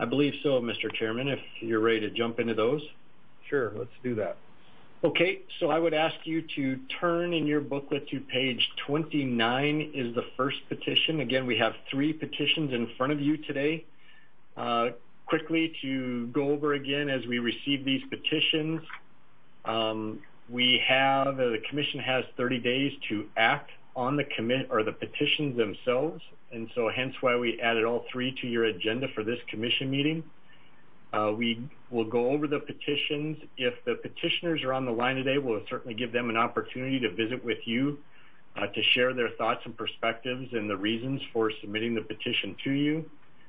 I believe so, Mr. Chairman, if you're ready to jump into those. Sure, let's do that. Okay, so I would ask you to turn in your booklet to page 29 is the first petition. Again, we have 3 petitions in front of you today. Quickly to go over again as we receive these petitions, the commission has 30 days to act on the petitions themselves, and so hence why we added all 3 to your agenda for this commission meeting. We will go over the petitions. If the petitioners are on the line today, we'll certainly give them an opportunity to visit with you to share their thoughts and perspectives and the reasons for submitting the petition to you.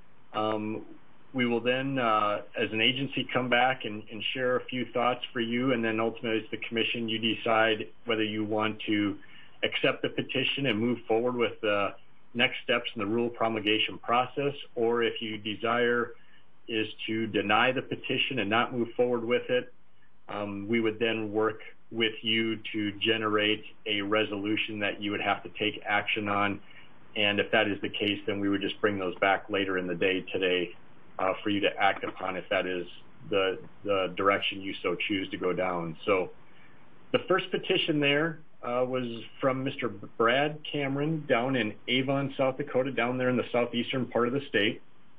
We will then, as an agency, come back and share a few thoughts for you, and then ultimately as the commission, you decide whether you want to accept the petition and move forward with the next steps in the rule promulgation process, or if you desire is to deny the petition and not move forward with it. We would then work with you to generate a resolution that you would have to take action on, and if that is the case, then we would just bring those back later in the day today for you to act upon if that is the direction you so choose to go down. So the first petition there was from Mr. Brad Cameron down in Avon, South Dakota, down there in the southeastern part of the state.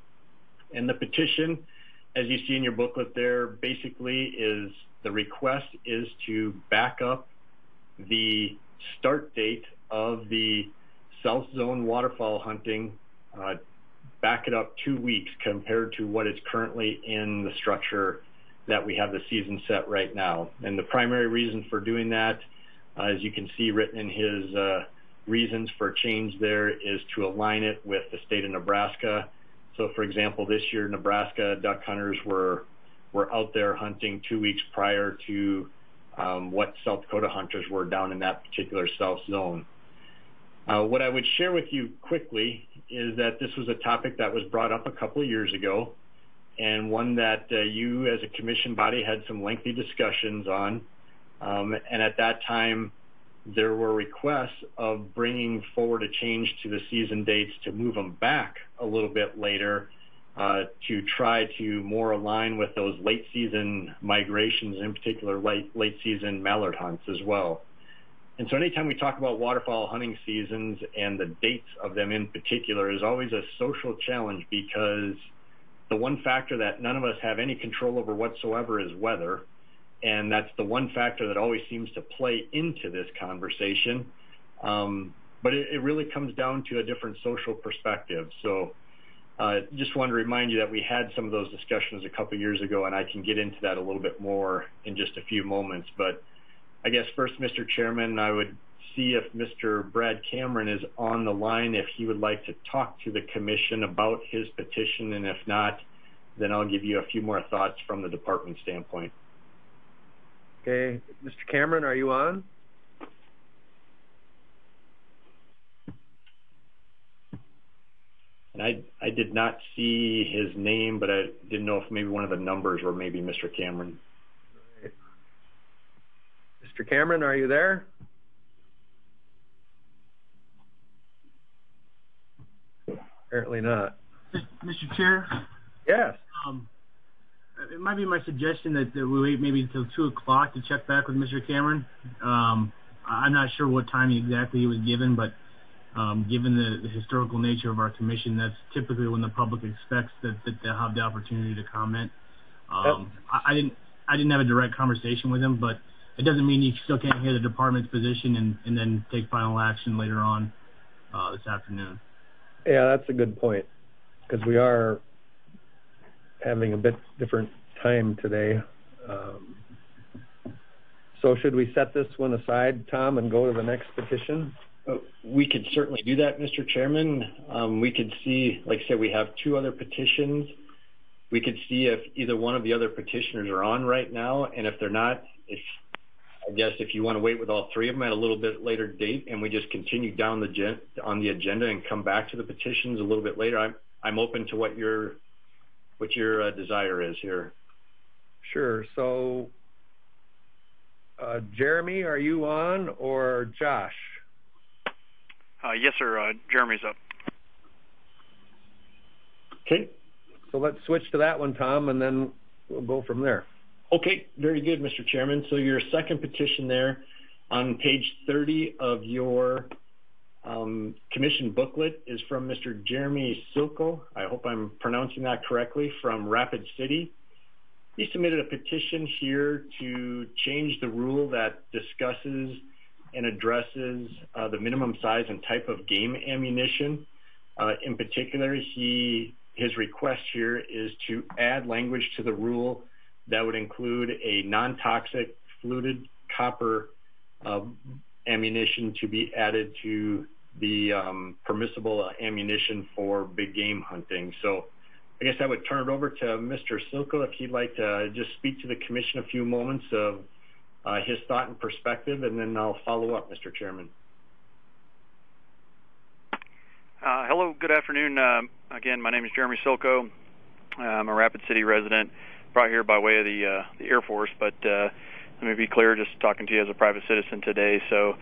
And the petition, as you see in your booklet there, basically is the request is to back up the start date of the South Zone waterfowl hunting, back it up 2 weeks compared to what is currently in the structure that we have the season set right now. And the primary reason for doing that, as you can see written in his reasons for change there, is to align it with the state of Nebraska. So, for example, this year, Nebraska duck hunters were out there hunting 2 weeks prior to what South Dakota hunters were down in that particular South Zone. What I would share with you quickly is that this was a topic that was brought up a couple of years ago, and one that you as a commission body had some lengthy discussions on. And at that time, there were requests of bringing forward a change to the season dates to move them back a little bit later to try to more align with those late season migrations, in particular late season mallard hunts as well. And so anytime we talk about waterfowl hunting seasons and the dates of them in particular is always a social challenge, because the one factor that none of us have any control over whatsoever is weather. And that's the one factor that always seems to play into this conversation. But it really comes down to a different social perspective. So just wanted to remind you that we had some of those discussions a couple years ago, and I can get into that a little bit more in just a few moments. But I guess first, Mr. Chairman, I would see if Mr. Brad Cameron is on the line, if he would like to talk to the commission about his petition, and if not, then I'll give you a few more thoughts from the department standpoint. Okay, Mr. Cameron, are you on? And I did not see his name, but I didn't know if maybe one of the numbers were maybe Mr. Cameron. Right. Mr. Cameron, are you there? Apparently not. Mr. Chair? Yes. It might be my suggestion that we wait maybe until 2 o'clock to check back with Mr. Cameron. I'm not sure what time exactly he was given, but given the historical nature of our commission, that's typically when the public expects that they'll have the opportunity to comment. I didn't have a direct conversation with him, but it doesn't mean you still can't hear the department's position and then take final action later on this afternoon. Yeah, that's a good point, because we are having a bit different time today. So should we set this one aside, Tom, and go to the next petition? We could certainly do that, Mr. Chairman. We could see, like I said, we have 2 other petitions. We could see if either one of the other petitioners are on right now, and if they're not, I guess if you want to wait with all 3 of them at a little bit later date, and we just continue down on the agenda and come back to the petitions a little bit later, I'm open to what your desire is here. Sure. So, Jeremy, are you on, or Josh? Yes, sir. Jeremy's up. Okay. So let's switch to that one, Tom, and then we'll go from there. Okay, very good, Mr. Chairman. So your second petition there on page 30 of your commission booklet is from Mr. Jeremy Silko. I hope I'm pronouncing that correctly, from Rapid City. He submitted a petition here to change the rule that discusses and addresses the minimum size and type of game ammunition. In particular, his request here is to add language to the rule that would include a non-toxic fluted copper ammunition to be added to the permissible ammunition for big game hunting. So I guess I would turn it over to Mr. Silko if he'd like to just speak to the commission a few moments of his thought and perspective, and then I'll follow up, Mr. Chairman. Hello, good afternoon. Again, my name is Jeremy Silko. I'm a Rapid City resident, brought here by way of the Air Force, but let me be clear, just talking to you as a private citizen today. So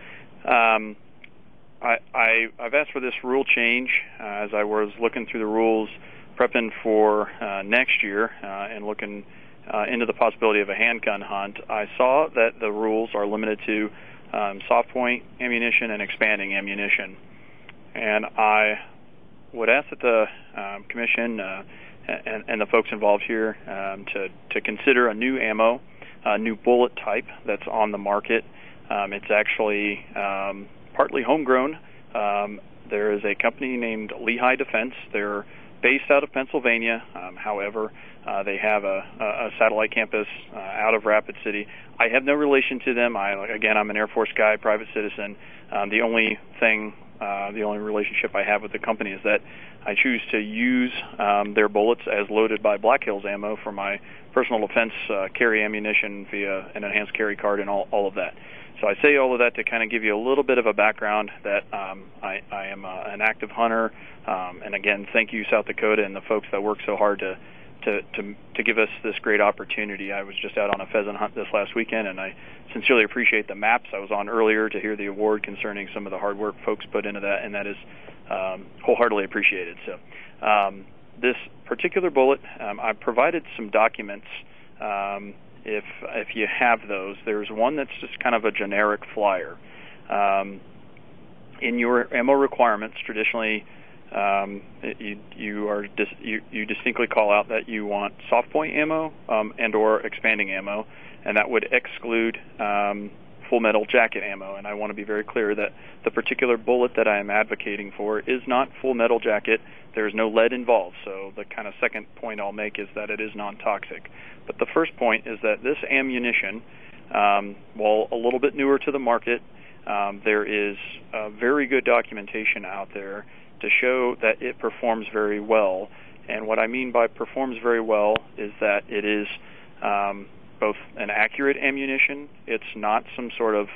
I've asked for this rule change as I was looking through the rules, prepping for next year and looking into the possibility of a handgun hunt. I saw that the rules are limited to soft point ammunition and expanding ammunition. And I would ask that the commission and the folks involved here to consider a new ammo, a new bullet type that's on the market. It's actually partly homegrown. There is a company named Lehigh Defense. They're based out of Pennsylvania. However, they have a satellite campus out of Rapid City. I have no relation to them. I'm an Air Force guy, private citizen. The only relationship I have with the company is that I choose to use their bullets as loaded by Black Hills ammo for my personal defense carry ammunition via an enhanced carry card and all of that. So I say all of that to kind of give you a little bit of a background that I am an active hunter, and again, thank you, South Dakota, and the folks that work so hard to give us this great opportunity. I was just out on a pheasant hunt this last weekend, and I sincerely appreciate the maps I was on earlier to hear the award concerning some of the hard work folks put into that, and that is wholeheartedly appreciated. So this particular bullet, I've provided some documents. If you have those, there's one that's just kind of a generic flyer. In your ammo requirements, traditionally, you distinctly call out that you want soft point ammo and/or expanding ammo, and that would exclude full metal jacket ammo. And I want to be very clear that the particular bullet that I am advocating for is not full metal jacket. There is no lead involved. So the kind of second point I'll make is that it is non-toxic. But the first point is that this ammunition, while a little bit newer to the market, there is very good documentation out there to show that it performs very well. And what I mean by performs very well is that it is both an accurate ammunition. It's not some sort of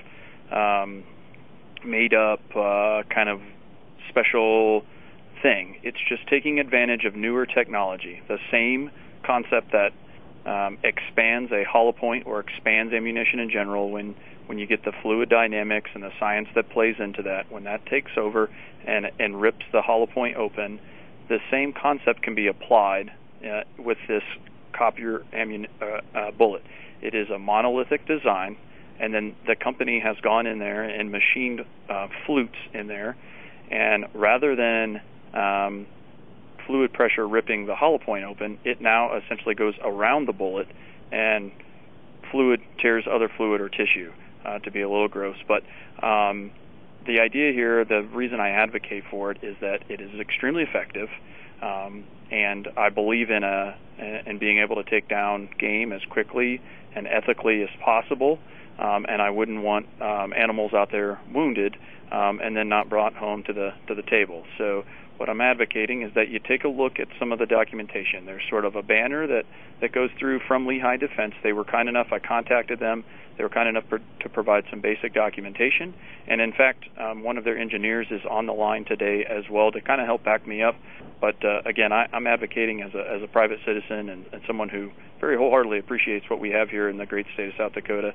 made-up kind of special thing. It's just taking advantage of newer technology. The same concept that expands a hollow point or expands ammunition in general when you get the fluid dynamics and the science that plays into that, when that takes over and rips the hollow point open, the same concept can be applied with this copper bullet. It is a monolithic design, and then the company has gone in there and machined flutes in there, and rather than fluid pressure ripping the hollow point open, it now essentially goes around the bullet, and fluid tears other fluid or tissue, to be a little gross. But the idea here, the reason I advocate for it, is that it is extremely effective, and I believe in being able to take down game as quickly and ethically as possible, and I wouldn't want animals out there wounded and then not brought home to the table. So what I'm advocating is that you take a look at some of the documentation. There's sort of a banner that goes through from Lehigh Defense. They were kind enough, I contacted them, they were kind enough to provide some basic documentation. And in fact, one of their engineers is on the line today as well to kind of help back me up. But again, I'm advocating as a private citizen and someone who very wholeheartedly appreciates what we have here in the great state of South Dakota.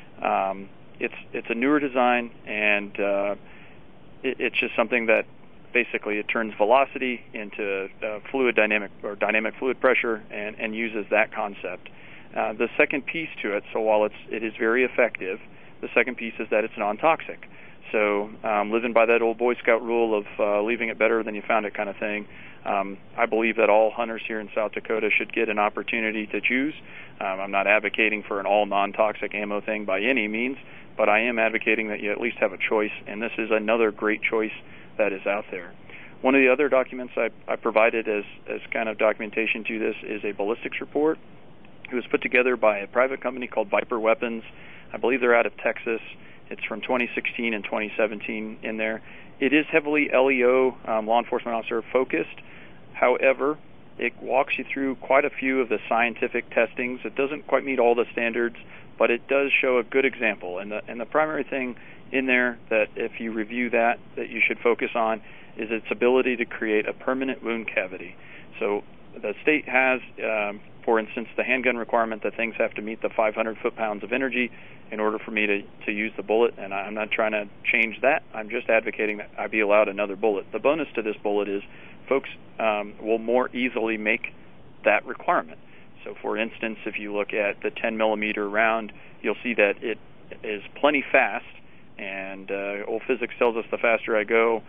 It's a newer design, and it's just something that basically it turns velocity into fluid dynamic or dynamic fluid pressure and uses that concept. The second piece to it, so while it is very effective, the second piece is that it's non-toxic. So living by that old Boy Scout rule of leaving it better than you found it kind of thing, I believe that all hunters here in South Dakota should get an opportunity to choose. I'm not advocating for an all non-toxic ammo thing by any means, but I am advocating that you at least have a choice, and this is another great choice that is out there. One of the other documents I provided as kind of documentation to this is a ballistics report. It was put together by a private company called Viper Weapons. I believe they're out of Texas. It's from 2016 and 2017 in there. It is heavily LEO, law enforcement officer focused. However, it walks you through quite a few of the scientific testings. It doesn't quite meet all the standards, but it does show a good example. And the primary thing in there that if you review that you should focus on is its ability to create a permanent wound cavity. So the state has, for instance, the handgun requirement that things have to meet the 500 foot-pounds of energy in order for me to use the bullet, and I'm not trying to change that. I'm just advocating that I be allowed another bullet. The bonus to this bullet is folks will more easily make that requirement. So, for instance, if you look at the 10 millimeter round, you'll see that it is plenty fast, and old physics tells us the faster I go,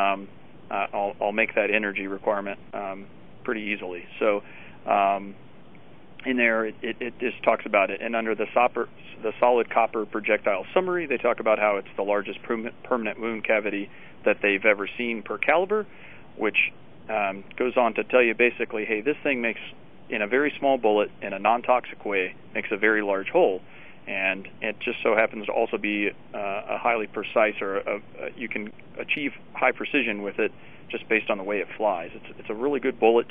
I'll make that energy requirement pretty easily. So in there, it just talks about it. And under the solid copper projectile summary, they talk about how it's the largest permanent wound cavity that they've ever seen per caliber, which goes on to tell you basically, hey, this thing makes, in a very small bullet, in a non-toxic way, makes a very large hole. And it just so happens to also be a highly precise, or you can achieve high precision with it just based on the way it flies. It's a really good bullet,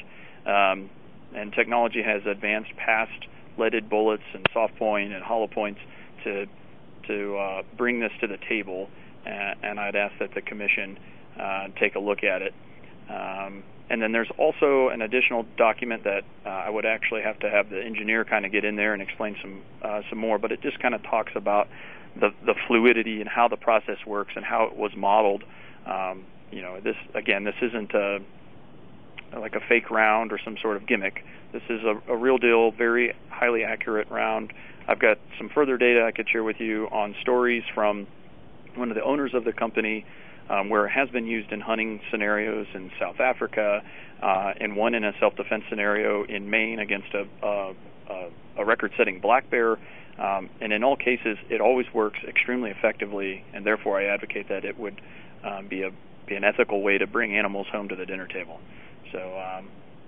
and technology has advanced past leaded bullets and soft point and hollow points to bring this to the table, and I'd ask that the commission take a look at it. And then there's also an additional document that I would actually have to have the engineer kind of get in there and explain some more, but it just kind of talks about the fluidity and how the process works and how it was modeled. This isn't like a fake round or some sort of gimmick. This is a real deal, very highly accurate round. I've got some further data I could share with you on stories from one of the owners of the company, where it has been used in hunting scenarios in South Africa, and one in a self-defense scenario in Maine against a record-setting black bear. And in all cases, it always works extremely effectively, and therefore I advocate that it would be an ethical way to bring animals home to the dinner table. So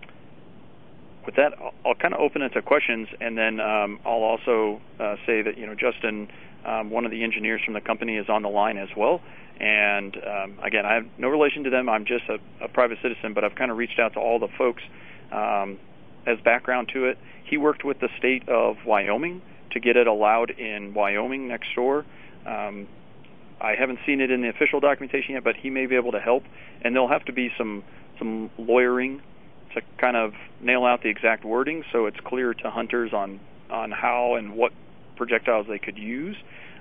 with that, I'll kind of open it to questions, and then I'll also say that, Justin, one of the engineers from the company, is on the line as well. And again, I have no relation to them. I'm just a private citizen, but I've kind of reached out to all the folks as background to it. He worked with the state of Wyoming to get it allowed in Wyoming next door. I haven't seen it in the official documentation yet, but he may be able to help. And there'll have to be some lawyering to kind of nail out the exact wording so it's clear to hunters on how and what projectiles they could use.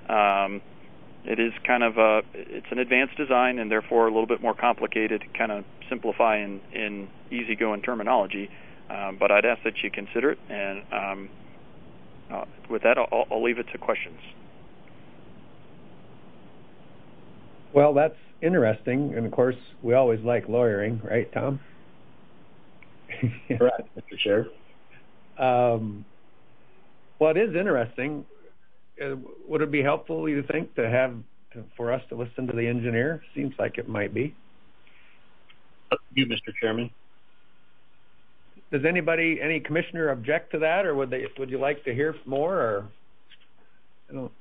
It is kind of it's an advanced design and therefore a little bit more complicated to kind of simplify in easygoing terminology. But I'd ask that you consider it, and with that, I'll leave it to questions. Well, that's interesting, and of course, we always like lawyering, right, Tom? Correct, Mr. Chair. Well, it is interesting. Would it be helpful, you think, for us to listen to the engineer? Seems like it might be. You, Mr. Chairman. Does any commissioner object to that, or would you like to hear more? Or I don't.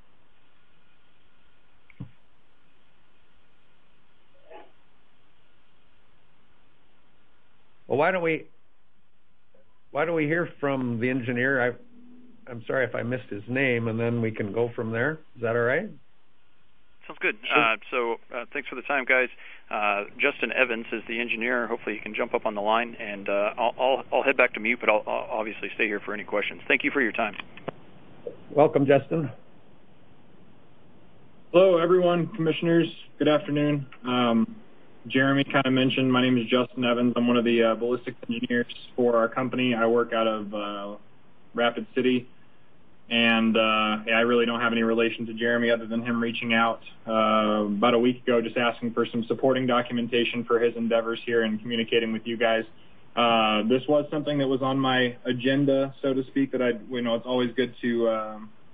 Well, why don't we hear from the engineer? I'm sorry if I missed his name, and then we can go from there. Is that all right? Sounds good. Sure. Thanks for the time, guys. Justin Evans is the engineer. Hopefully he can jump up on the line, and I'll head back to mute, but I'll obviously stay here for any questions. Thank you for your time. Welcome, Justin. Hello, everyone, commissioners. Good afternoon. Jeremy kind of mentioned, my name is Justin Evans. I'm one of the ballistics engineers for our company. I work out of Rapid City. And I really don't have any relation to Jeremy other than him reaching out about a week ago, just asking for some supporting documentation for his endeavors here and communicating with you guys. This was something that was on my agenda, so to speak, that it's always good to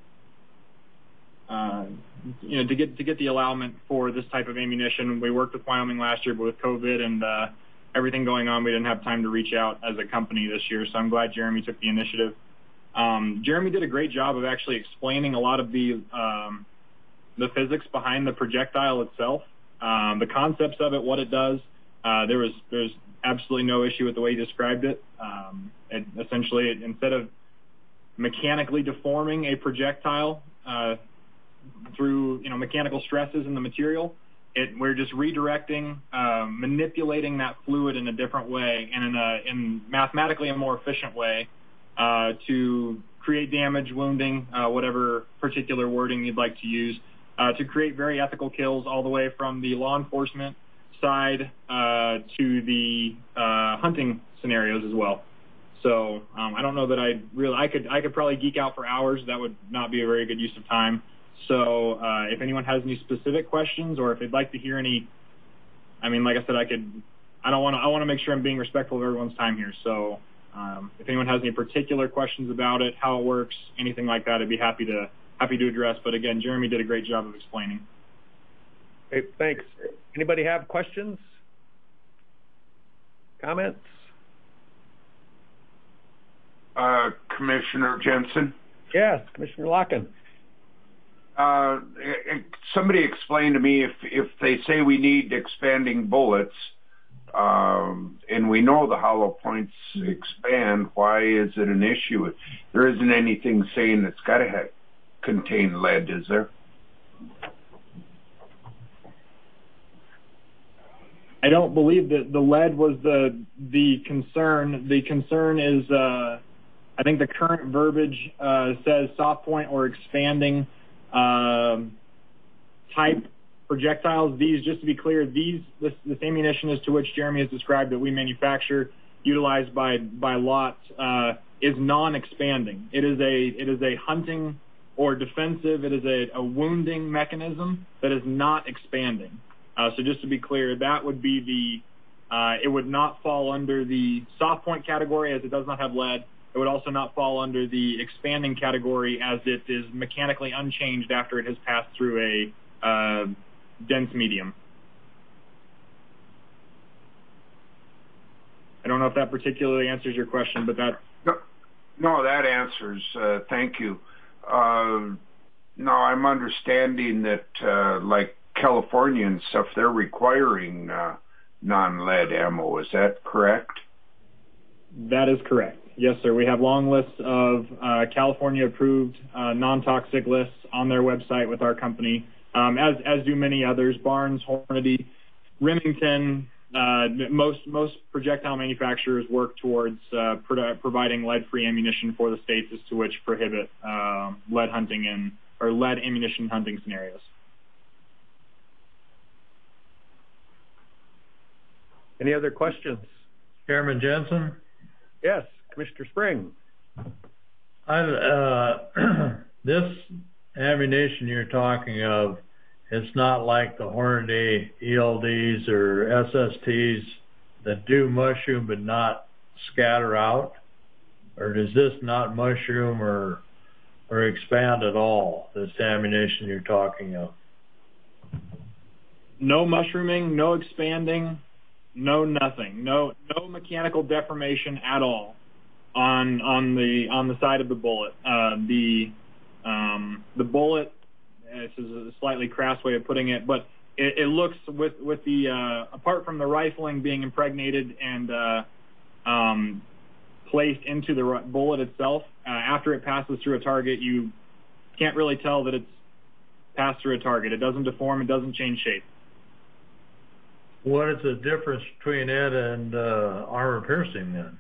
get the allowance for this type of ammunition. We worked with Wyoming last year, but with COVID and everything going on, we didn't have time to reach out as a company this year. So I'm glad Jeremy took the initiative. Jeremy did a great job of actually explaining a lot of the physics behind the projectile itself, the concepts of it, what it does. There's absolutely no issue with the way he described it. Essentially, instead of mechanically deforming a projectile through mechanical stresses in the material, we're just redirecting, manipulating that fluid in a different way and in mathematically a more efficient way. To create damage, wounding, whatever particular wording you'd like to use, to create very ethical kills all the way from the law enforcement side to the hunting scenarios as well. So I don't know that I could probably geek out for hours. That would not be a very good use of time. So if anyone has any specific questions or if they'd like to hear any, like I said, I want to make sure I'm being respectful of everyone's time here. So if anyone has any particular questions about it, how it works, anything like that, I'd be happy to address. But again, Jeremy did a great job of explaining. Okay, thanks. Anybody have questions? Comments? Commissioner Jensen? Yes, Commissioner Locken. Somebody explained to me if they say we need expanding bullets, and we know the hollow points expand, why is it an issue? There isn't anything saying it's got to contain lead, is there? I don't believe that the lead was the concern. The concern is, I think the current verbiage says soft point or expanding type projectiles. These, just to be clear, this ammunition as to which Jeremy has described that we manufacture, utilized by lot, is non-expanding. It is a hunting or defensive. It is a wounding mechanism that is not expanding. So just to be clear, that would be it would not fall under the soft point category as it does not have lead. It would also not fall under the expanding category as it is mechanically unchanged after it has passed through a dense medium. I don't know if that particularly answers your question, but that... No, that answers. Thank you. Now, I'm understanding that, like California and stuff, they're requiring non-lead ammo. Is that correct? That is correct. Yes, sir. We have long lists of California-approved non-toxic lists on their website with our company, as do many others. Barnes, Hornady, Remington. Most projectile manufacturers work towards providing lead-free ammunition for the states as to which prohibit lead hunting or lead ammunition hunting scenarios. Any other questions? Chairman Jensen? Yes, Commissioner Spring. This ammunition you're talking of, it's not like the Hornady ELDs or SSTs that do mushroom but not scatter out? Or does this not mushroom or expand at all, this ammunition you're talking of? No mushrooming, no expanding, no nothing, no mechanical deformation at all on the side of the bullet. The bullet, this is a slightly crass way of putting it, but it looks with the apart from the rifling being impregnated and placed into the bullet itself, after it passes through a target, you can't really tell that it's passed through a target. It doesn't deform, it doesn't change shape. What is the difference between it and armor piercing then?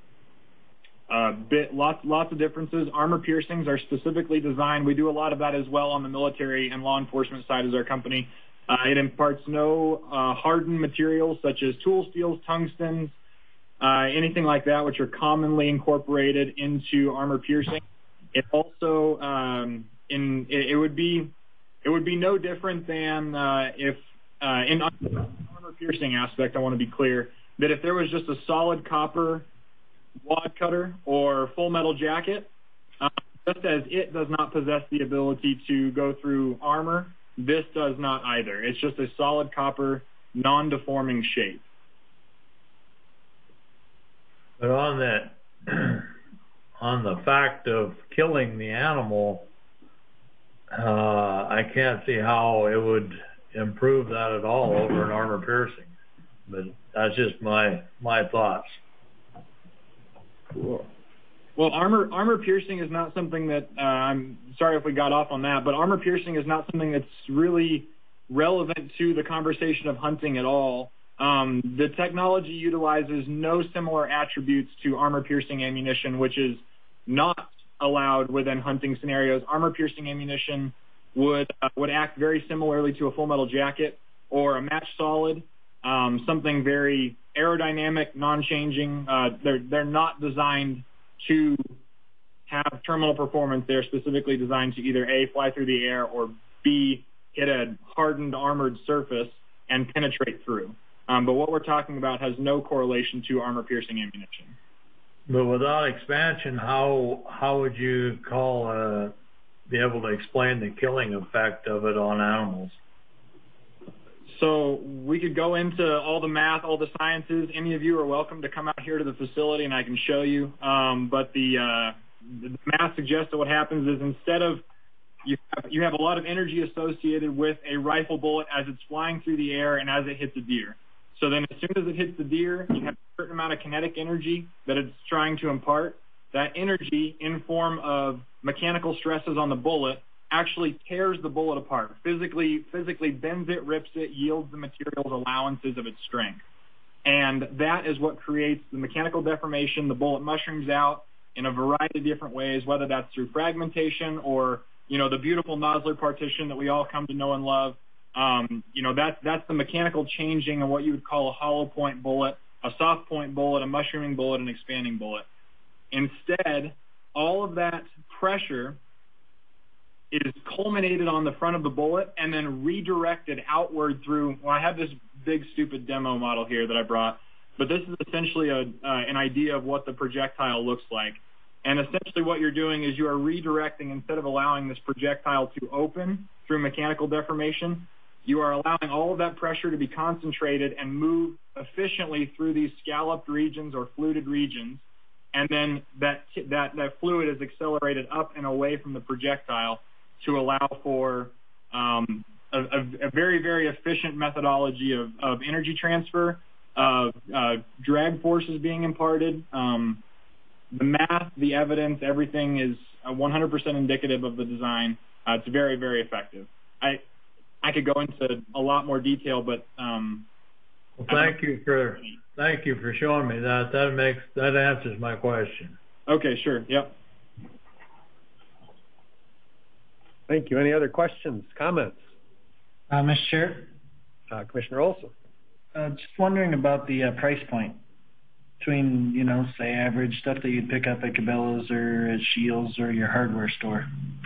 Lots of differences. Armor piercings are specifically designed. We do a lot of that as well on the military and law enforcement side as our company. It imparts no hardened materials such as tool steels, tungstens, anything like that, which are commonly incorporated into armor piercing. It also it would be no different than if in armor piercing aspect. I want to be clear that if there was just a solid copper wad cutter or full metal jacket, just as it does not possess the ability to go through armor, this does not either. It's just a solid copper, non-deforming shape. But on that, on the fact of killing the animal, I can't see how it would improve that at all over an armor piercing. But that's just my thoughts. Cool. Well, armor piercing is not something that I'm sorry if we got off on that, but armor piercing is not something that's really relevant to the conversation of hunting at all. The technology utilizes no similar attributes to armor piercing ammunition, which is not allowed within hunting scenarios. Armor piercing ammunition would act very similarly to a full metal jacket or a match solid, something very aerodynamic, non-changing. They're not designed to have terminal performance. They're specifically designed to either A, fly through the air, or B, hit a hardened armored surface and penetrate through. But what we're talking about has no correlation to armor piercing ammunition. But without expansion, how would you be able to explain the killing effect of it on animals? So we could go into all the math, all the sciences. Any of you are welcome to come out here to the facility and I can show you. But the math suggests that what happens is instead of you have a lot of energy associated with a rifle bullet as it's flying through the air and as it hits a deer. So then as soon as it hits the deer, you have a certain amount of kinetic energy that it's trying to impart. That energy in form of mechanical stresses on the bullet actually tears the bullet apart, physically bends it, rips it, yields the material's allowances of its strength. And that is what creates the mechanical deformation. The bullet mushrooms out in a variety of different ways, whether that's through fragmentation or, the beautiful nodular partition that we all come to know and love. That's the mechanical changing of what you would call a hollow point bullet, a soft point bullet, a mushrooming bullet, an expanding bullet. Instead, all of that pressure is culminated on the front of the bullet and then redirected outward through, I have this big stupid demo model here that I brought, but this is essentially an idea of what the projectile looks like. And essentially what you're doing is you are redirecting, instead of allowing this projectile to open through mechanical deformation, you are allowing all of that pressure to be concentrated and move efficiently through these scalloped regions or fluted regions. And then that fluid is accelerated up and away from the projectile to allow for a very, very efficient methodology of energy transfer, of drag forces being imparted. The math, the evidence, everything is 100% indicative of the design. It's very, very effective. I could go into a lot more detail, but well, thank you for showing me that. That answers my question. Okay, sure. Yep. Thank you. Any other questions, comments? Mr. Chair? Commissioner Olson. Just wondering about the price point between, say, average stuff that you'd pick up at Cabela's or at Shields or your hardware store.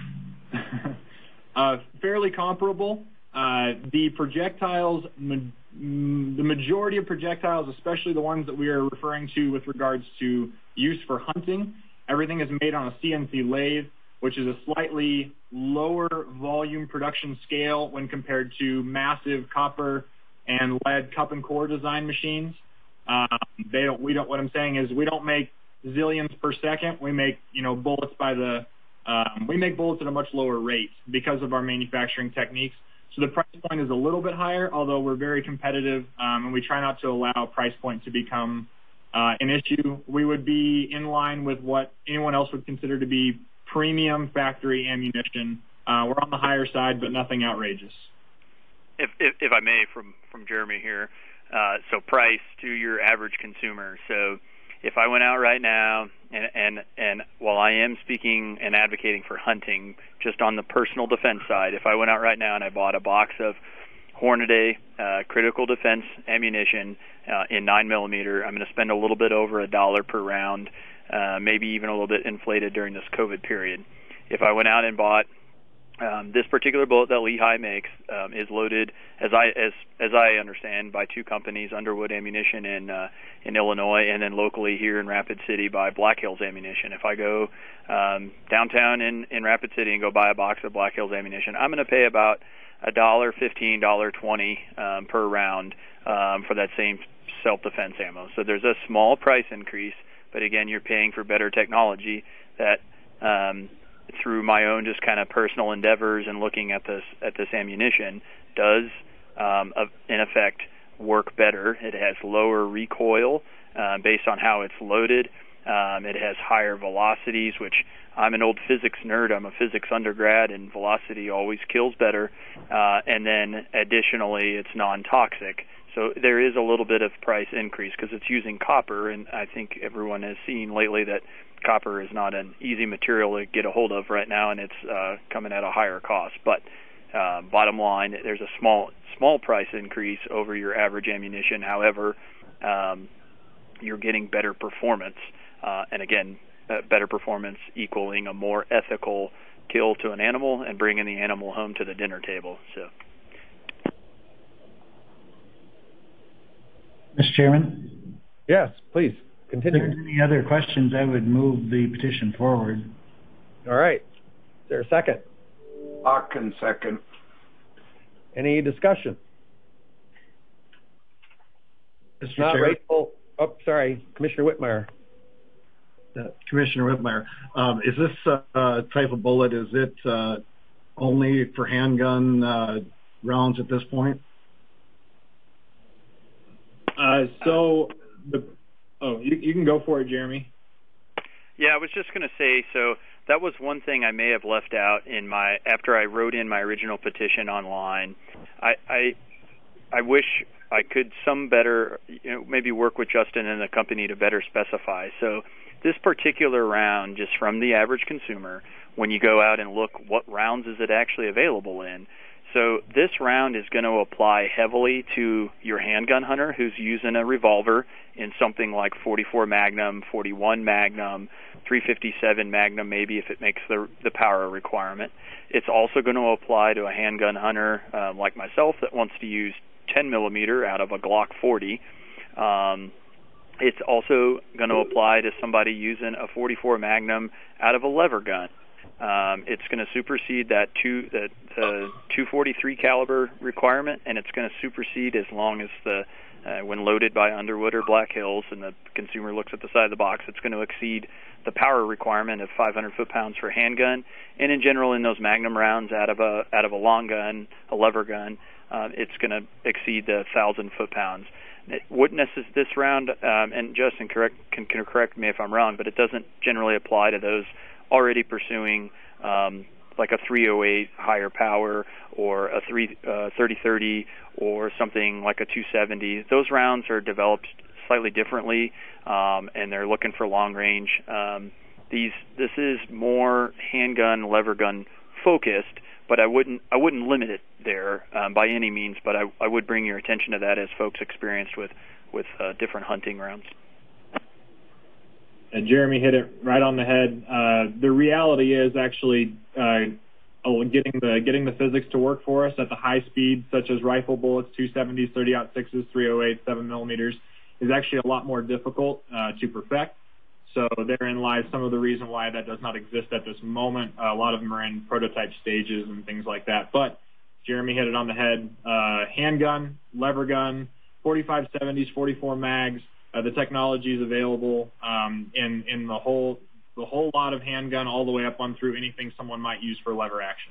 Fairly comparable. The projectiles, the majority of projectiles, especially the ones that we are referring to with regards to use for hunting, everything is made on a CNC lathe, which is a slightly lower volume production scale when compared to massive copper and lead cup and core design machines. What I'm saying is we don't make zillions per second. We make, bullets we make bullets at a much lower rate because of our manufacturing techniques. So the price point is a little bit higher, although we're very competitive, and we try not to allow price point to become an issue. We would be in line with what anyone else would consider to be premium factory ammunition. We're on the higher side, but nothing outrageous. If I may, from Jeremy here, so price to your average consumer. So if I went out right now, and while I am speaking and advocating for hunting, just on the personal defense side, if I went out right now and I bought a box of Hornady critical defense ammunition in 9mm. I'm going to spend a little bit over $1 per round, maybe even a little bit inflated during this COVID period. If I went out and bought this particular bullet that Lehigh makes, is loaded, as I understand, by two companies, Underwood Ammunition in Illinois, and then locally here in Rapid City by Black Hills Ammunition. If I go downtown in Rapid City and go buy a box of Black Hills Ammunition, I'm going to pay about $1.15, $1.20 per round for that same self-defense ammo. So there's a small price increase, but again, you're paying for better technology that through my own just kind of personal endeavors and looking at this ammunition does in effect work better. It has lower recoil based on how it's loaded. It has higher velocities, which I'm an old physics nerd. I'm a physics undergrad, and velocity always kills better. And then additionally, it's non-toxic. So there is a little bit of price increase because it's using copper, and I think everyone has seen lately that copper is not an easy material to get a hold of right now, and it's coming at a higher cost. But bottom line, there's a small price increase over your average ammunition. However, you're getting better performance, and again, better performance equaling a more ethical kill to an animal and bringing the animal home to the dinner table. So. Mr. Chairman? Yes, please, continue. If there's any other questions, I would move the petition forward. All right. Is there a second? I can second. Any discussion? Mr. Not Chair. Rachel. Oh, sorry, Commissioner Whitmire. Commissioner Whitmire, is this type of bullet, is it only for handgun rounds at this point? You can go for it, Jeremy. Yeah, I was just going to say, so that was one thing I may have left out after I wrote in my original petition online. I wish I could maybe work with Justin and the company to better specify. So this particular round, just from the average consumer, when you go out and look what rounds is it actually available in. So this round is going to apply heavily to your handgun hunter who's using a revolver in something like 44 Magnum, 41 Magnum, 357 Magnum, maybe if it makes the power requirement. It's also going to apply to a handgun hunter like myself that wants to use 10mm out of a Glock 40. It's also going to apply to somebody using a 44 Magnum out of a lever gun. It's going to supersede the 243 caliber requirement, and it's going to supersede as long as when loaded by Underwood or Black Hills, and the consumer looks at the side of the box, it's going to exceed the power requirement of 500 foot-pounds for handgun. And in general, in those Magnum rounds out of a long gun, a lever gun, it's going to exceed the 1,000 foot-pounds. It wouldn't necessarily this round, and Justin can correct me if I'm wrong, but it doesn't generally apply to those already pursuing like a 308 higher power or a 3030 or something like a 270. Those rounds are developed slightly differently, and they're looking for long range. This is more handgun, lever gun focused, but I wouldn't limit it there by any means. But I would bring your attention to that as folks experienced with different hunting rounds. Jeremy hit it right on the head. The reality is actually getting the physics to work for us at the high speed, such as rifle bullets, 270s, 30-06s, 308, 7mm, is actually a lot more difficult to perfect. So therein lies some of the reason why that does not exist at this moment. A lot of them are in prototype stages and things like that. But Jeremy hit it on the head. Handgun, lever gun, 45-70s, 44 mags. The technology is available in the whole lot of handgun, all the way up on through anything someone might use for lever action.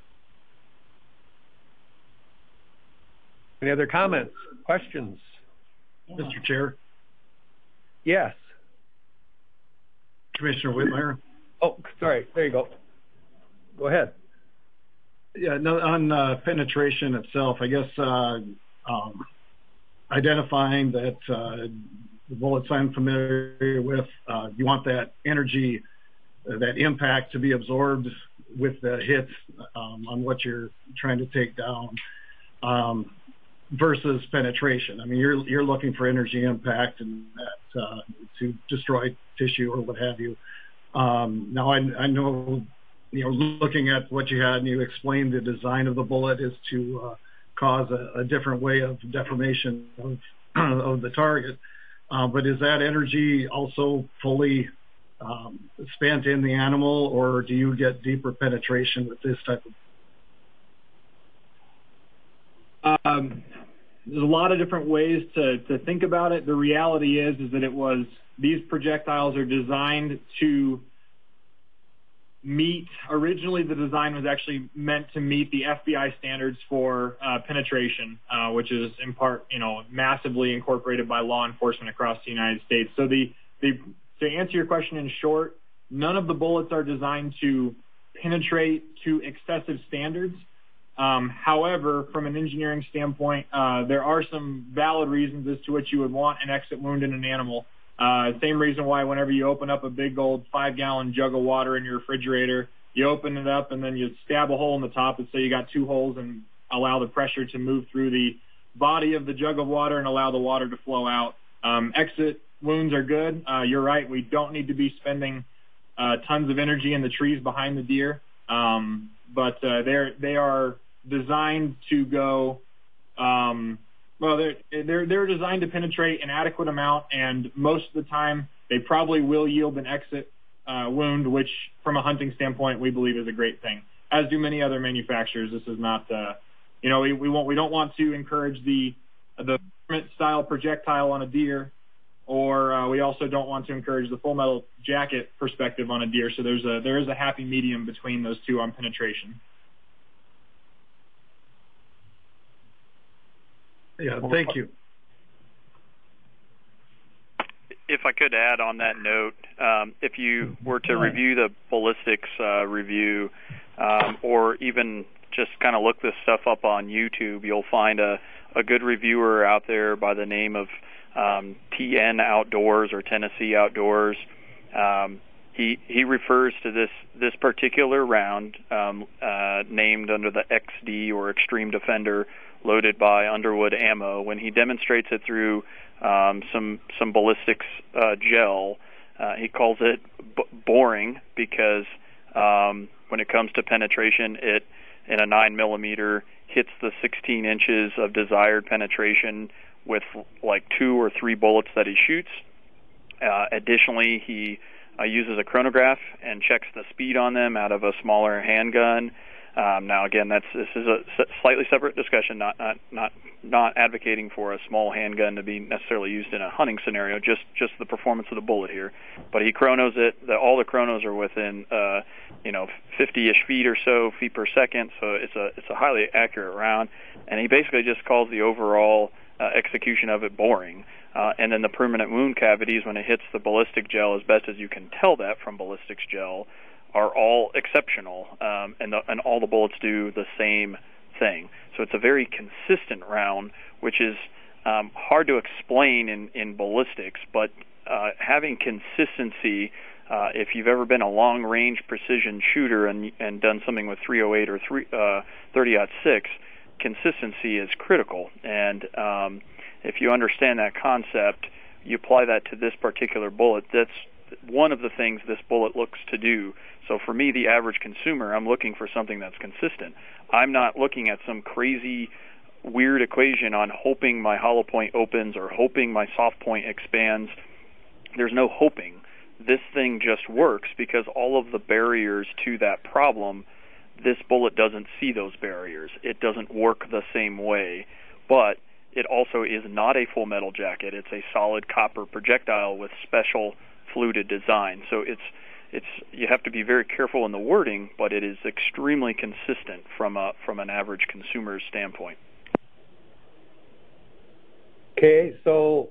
Any other comments, questions? Mr. Chair? Yes. Commissioner Whitmire? Oh, sorry. There you go. Go ahead. Yeah, no, on penetration itself, I guess identifying that the bullets I'm familiar with, you want that energy, that impact to be absorbed with the hits on what you're trying to take down. versus penetration. I mean, you're looking for energy impact and that to destroy tissue or what have you. Now I know, looking at what you had and you explained the design of the bullet is to cause a different way of deformation of the target. But is that energy also fully spent in the animal, or do you get deeper penetration with this type of? There's a lot of different ways to think about it. The reality is that these projectiles are designed to meet, originally the design was actually meant to meet the FBI standards for penetration, which is in part, massively incorporated by law enforcement across the United States. So to answer your question in short, none of the bullets are designed to penetrate to excessive standards. However, from an engineering standpoint, there are some valid reasons as to what you would want an exit wound in an animal. Same reason why whenever you open up a big old 5-gallon jug of water in your refrigerator, you open it up and then you stab a hole in the top and say you got 2 holes and allow the pressure to move through the body of the jug of water and allow the water to flow out. Exit wounds are good. You're right. We don't need to be spending tons of energy in the trees behind the deer. But they are designed to go, they're designed to penetrate an adequate amount, and most of the time they probably will yield an exit wound, which from a hunting standpoint we believe is a great thing, as do many other manufacturers. This is not, we don't want to encourage the style projectile on a deer, or we also don't want to encourage the full metal jacket perspective on a deer. So there is a happy medium between those two on penetration. Yeah, thank you. If I could add on that note, if you were to review the ballistics review, or even just kind of look this stuff up on YouTube, you'll find a good reviewer out there by the name of TN Outdoors or Tennessee Outdoors. He refers to this particular round named under the XD or Extreme Defender, loaded by Underwood Ammo. When he demonstrates it through some ballistics gel, he calls it boring because when it comes to penetration, it in a 9mm hits the 16 inches of desired penetration with like 2 or 3 bullets that he shoots. Additionally, he uses a chronograph and checks the speed on them out of a smaller handgun. Now, again, this is a slightly separate discussion. Not advocating for a small handgun to be necessarily used in a hunting scenario. Just the performance of the bullet here. But he chronos it. All the chronos are within 50-ish feet per second. So it's a highly accurate round. And he basically just calls the overall execution of it boring. And then the permanent wound cavities, when it hits the ballistic gel, as best as you can tell that from ballistics gel, are all exceptional, and all the bullets do the same thing. So it's a very consistent round, which is hard to explain in ballistics, but having consistency, if you've ever been a long-range precision shooter and done something with 308 or 30-06, consistency is critical. And if you understand that concept, you apply that to this particular bullet. That's one of the things this bullet looks to do. So for me, the average consumer, I'm looking for something that's consistent. I'm not looking at some crazy, weird equation on hoping my hollow point opens or hoping my soft point expands. There's no hoping. This thing just works because all of the barriers to that problem, this bullet doesn't see those barriers. It doesn't work the same way. But it also is not a full metal jacket. It's a solid copper projectile with special fluted design. So it's you have to be very careful in the wording, but it is extremely consistent from an average consumer's standpoint. Okay, so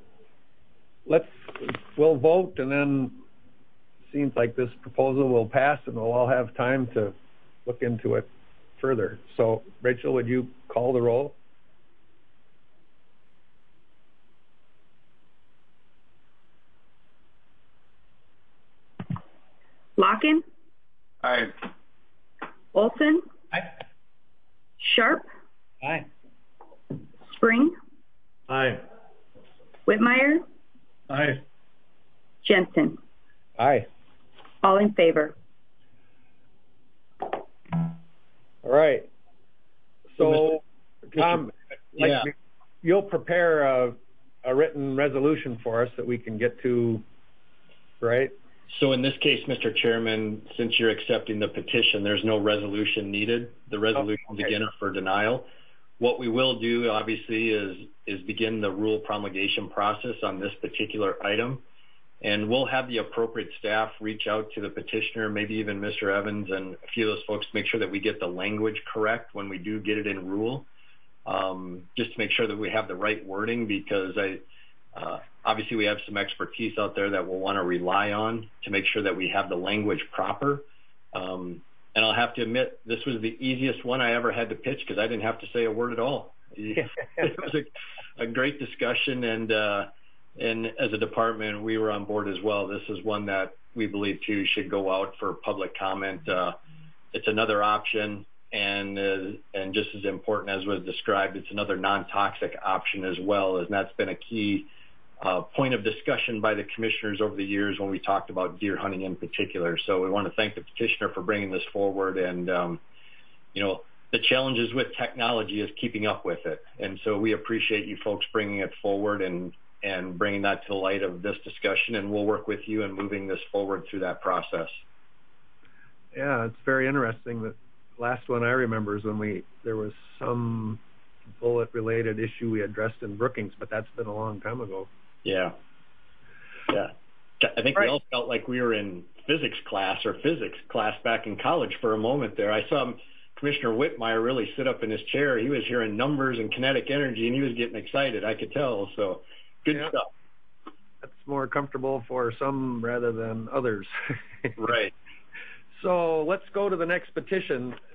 we'll vote, and then it seems like this proposal will pass, and we'll all have time to look into it further. So, Rachel, would you call the roll? Locken? Aye. Olson? Aye. Sharp? Aye. Spring, Aye. Whitmire, Aye. Jensen. Aye. All in favor. All right. So, Tom, you'll prepare a written resolution for us that we can get to, right? So in this case, Mr. Chairman, since you're accepting the petition, there's no resolution needed. The resolutions again are for denial. What we will do, obviously, is begin the rule promulgation process on this particular item. And we'll have the appropriate staff reach out to the petitioner, maybe even Mr. Evans and a few of those folks to make sure that we get the language correct when we do get it in rule, just to make sure that we have the right wording, because obviously we have some expertise out there that we'll want to rely on to make sure that we have the language proper. And I'll have to admit, this was the easiest one I ever had to pitch because I didn't have to say a word at all. It was a great discussion, and as a department, we were on board as well. This is one that we believe, too, should go out for public comment. It's another option, and just as important as was described, it's another non-toxic option as well, and that's been a key point of discussion by the commissioners over the years when we talked about deer hunting in particular. So we want to thank the petitioner for bringing this forward, and the challenges with technology is keeping up with it. And so we appreciate you folks bringing it forward and bringing that to the light of this discussion, and we'll work with you in moving this forward through that process. Yeah, it's very interesting. The last one I remember is when there was some bullet-related issue we addressed in Brookings, but that's been a long time ago. Yeah. I think we all felt like we were in physics class back in college for a moment there. I saw Commissioner Whitmire really sit up in his chair. He was hearing numbers and kinetic energy, and he was getting excited. I could tell. So good stuff. That's more comfortable for some rather than others. Right. So let's go to the next petition.